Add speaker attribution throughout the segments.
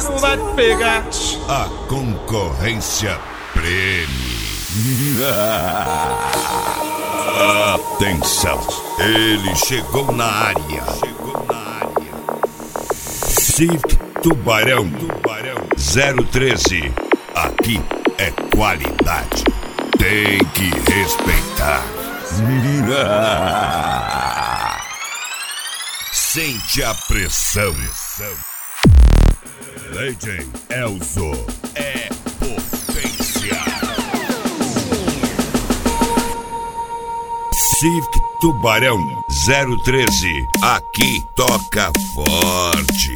Speaker 1: não vai pegar.
Speaker 2: A concorrência prêmio. Atenção, ele chegou na área. Cirque Tubarão 013. Aqui é qualidade. Tem que respeitar. Sente a pressão. Legend Elzo é potência. Cirque Tubarão 013. Aqui toca forte.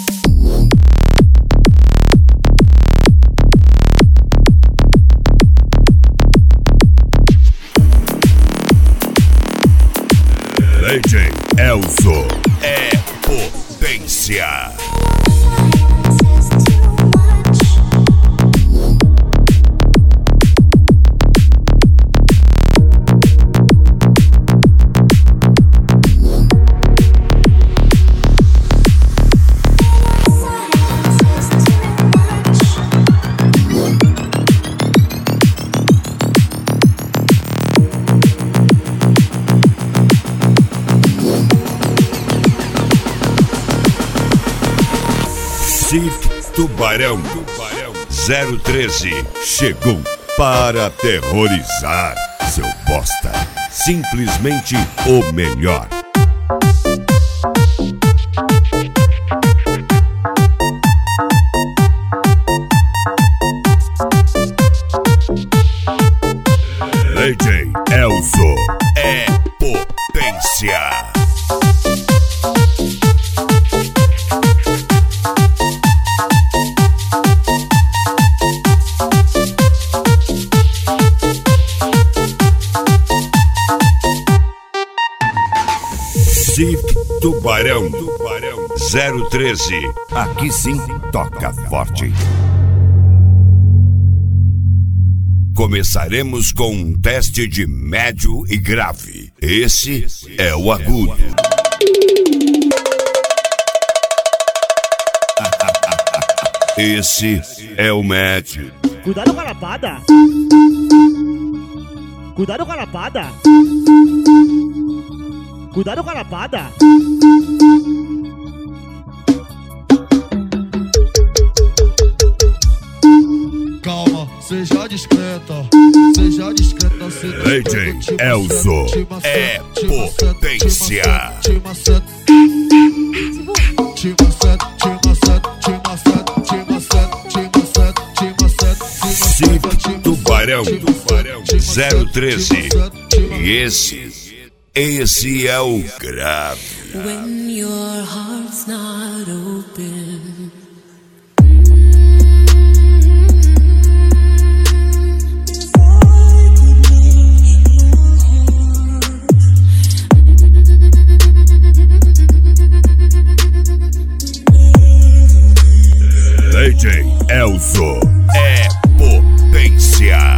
Speaker 2: Legend Elzo é potência. Cirque Tubarão 013 chegou para aterrorizar, seu bosta. Simplesmente o melhor. Legend Elzo é potência. Cirque Tubarão 013. Aqui sim toca forte. Começaremos com um teste de médio e grave. Esse é o agudo. Esse é o médio.
Speaker 3: Cuidado com a lapada. Cuidado com a lapada. Cuidado com a lapada.
Speaker 4: Calma, seja discreta. Seja discreta.
Speaker 2: Legend Elzo é potência. Cirque Tubarão 013. E esse é o grave.
Speaker 5: When your heart's not open.
Speaker 2: Legend Elzo é potência.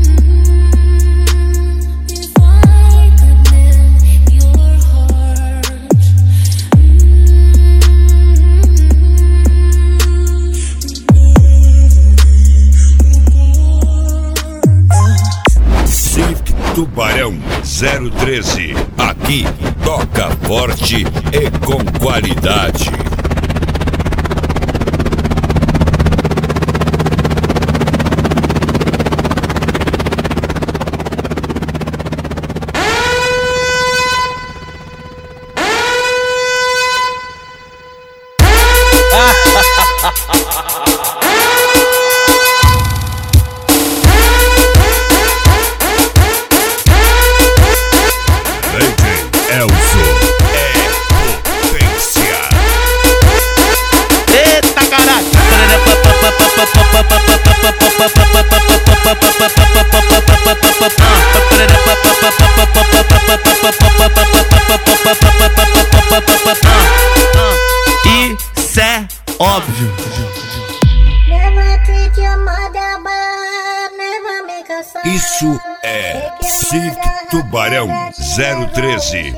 Speaker 2: Tubarão 013. Aqui toca forte e com qualidade.
Speaker 3: Isso é óbvio.
Speaker 2: Isso é Cirque Tubarão 013.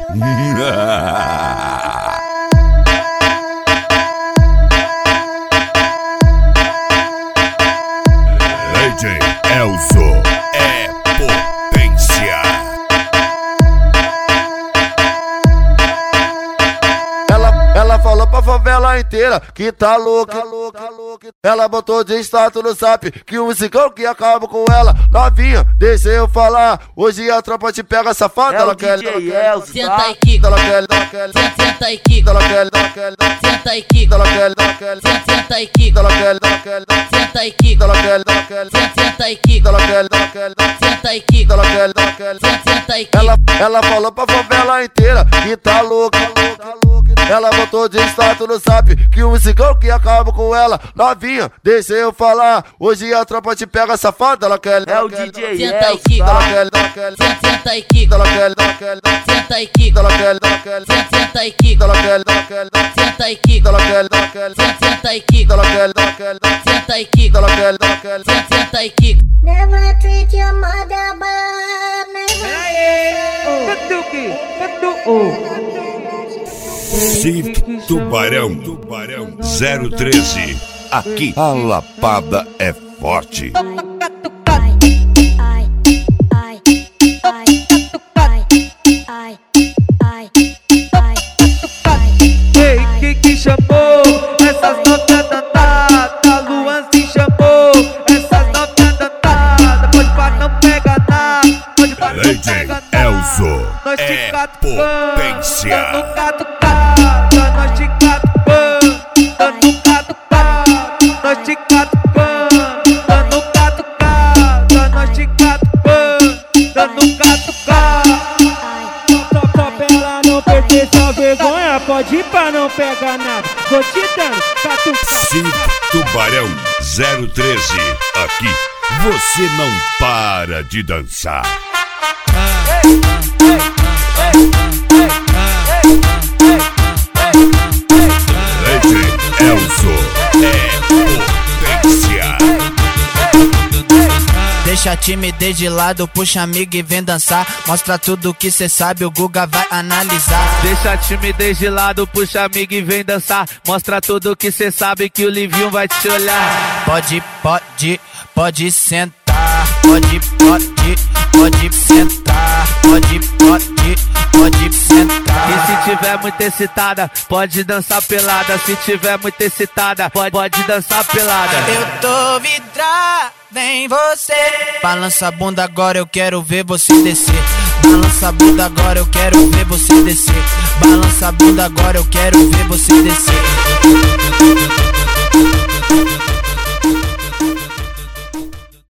Speaker 1: favela inteira que tá louca. Ela botou de status no zap que o musicão que acaba com ela. Novinha, deixa eu falar. Hoje a tropa te pega safada. Ela quer,
Speaker 5: senta e quica,
Speaker 1: ela quer,
Speaker 5: senta e quica,
Speaker 1: ela quer,
Speaker 5: senta e quica,
Speaker 1: ela quer,
Speaker 5: senta e quica,
Speaker 1: ela quer,
Speaker 5: senta e quica,
Speaker 1: ela quer,
Speaker 5: senta e quica,
Speaker 1: ela quer,
Speaker 5: senta e quica,
Speaker 1: ela quer,
Speaker 5: senta e quica.
Speaker 1: ela falou pra favela inteira que tá louca. Ela botou de status no zap que o musicão que acaba com ela. Novinha, deixa eu falar. Hoje a tropa te pega safada. Ela quer,
Speaker 3: É o DJ
Speaker 5: senta e quica,
Speaker 1: ela quer,
Speaker 5: senta e quica,
Speaker 1: ela quer,
Speaker 5: senta e quica,
Speaker 1: ela quer,
Speaker 5: senta e quica,
Speaker 1: ela quer,
Speaker 5: senta e quica,
Speaker 1: ela quer,
Speaker 5: senta e quica,
Speaker 1: ela quer,
Speaker 5: senta e quica,
Speaker 1: ela quer,
Speaker 5: senta e quica.
Speaker 6: Never treat your mother bad, never.
Speaker 2: Civic Tubarão 013. Aqui a lapada é forte.
Speaker 7: Ei, que chamou essas notas dantadas? Luan se chamou essas notas dantadas. Pode pra não pegar nada, pode pra não
Speaker 2: Lady
Speaker 7: pegar nada.
Speaker 2: Elzo
Speaker 7: Nós te
Speaker 2: é
Speaker 7: catucando,
Speaker 2: potência.
Speaker 7: dando catucada. Nós te catucando, dando catucada. Nós te catucando, dando catucada. Nós te catucando, dando catucada.
Speaker 3: Favela não pertence à vergonha, pode ir pra não pegar nada. Vou te dando catucada.
Speaker 2: Civic Tubarão 013. Aqui você não para de dançar. Lady Elzo é potência.
Speaker 8: Deixa a timidez de lado, puxa amigo e vem dançar. Mostra tudo que cê sabe, o Guga vai analisar.
Speaker 7: Deixa a timidez de lado, puxa amigo e vem dançar. Mostra tudo que cê sabe que o Livinho vai te olhar.
Speaker 8: Pode sentar. Pode sentar. Pode sentar.
Speaker 7: E se tiver muito excitada, pode dançar pelada. Se tiver muito excitada, pode dançar pelada.
Speaker 8: Eu tô vidrada em você. Balança a bunda agora, eu quero ver você descer. Balança a bunda agora, eu quero ver você descer. Balança a bunda agora, eu quero ver você descer.